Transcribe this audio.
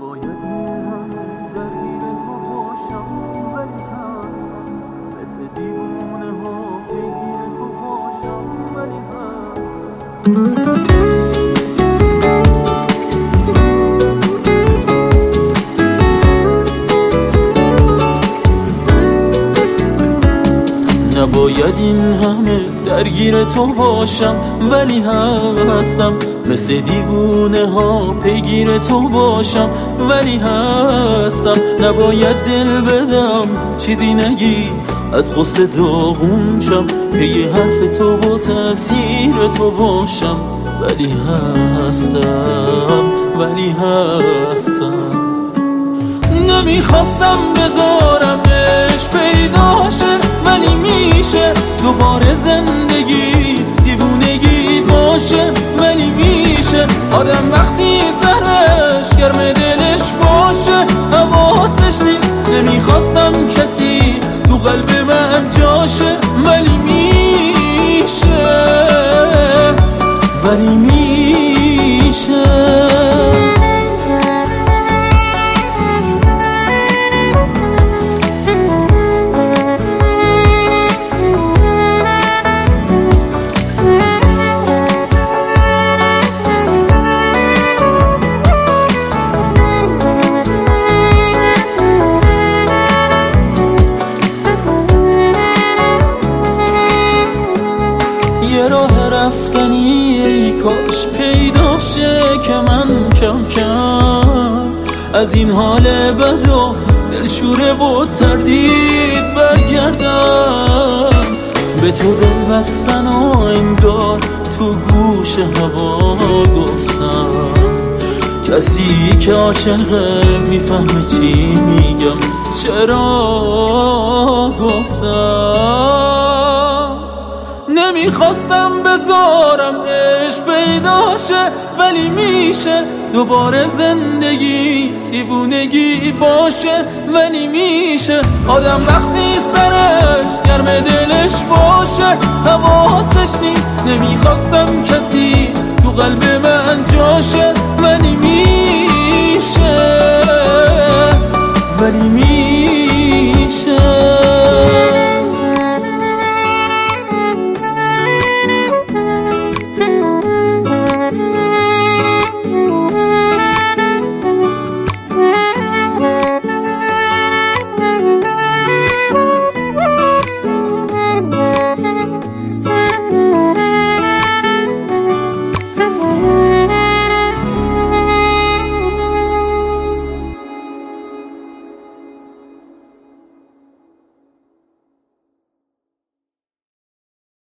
نباید همه درگیر تو باشم ولی هم مثل دیوونه ها پیگیر تو باشم ولی هم نباید این همه درگیر تو باشم ولی هستم مثل دیوونه ها پیگیر تو باشم ولی هستم نباید دل بدم چیزی نگی از غصه داغون شم پی حرف تو با تأثیر تو باشم ولی هستم نمیخواستم بذارمش پیدا شه ولی میشه دوباره زندگی دیوونگی باشه ولی میشه آدم وقتی سرش گرم دلش باشه حواسش نیست نمیخواستم کسی تو قلب من جاشه ولی میشه یه راه رفتنی ای کاش پیدا شه که من کم کم از این حال بد و دلشوره و تردید برگردم به تو دل بستن و انگار تو گوش هوا گفتم کسی که عاشقه میفهمه چی میگم چرا گفتم نمیخواستم بذارم عشق پیدا شه ولی میشه دوباره زندگی دیوونگی باشه ولی میشه آدم وقتی سرش گرم دلش باشه حواسش نیست نمیخواستم کسی تو قلب من جاشه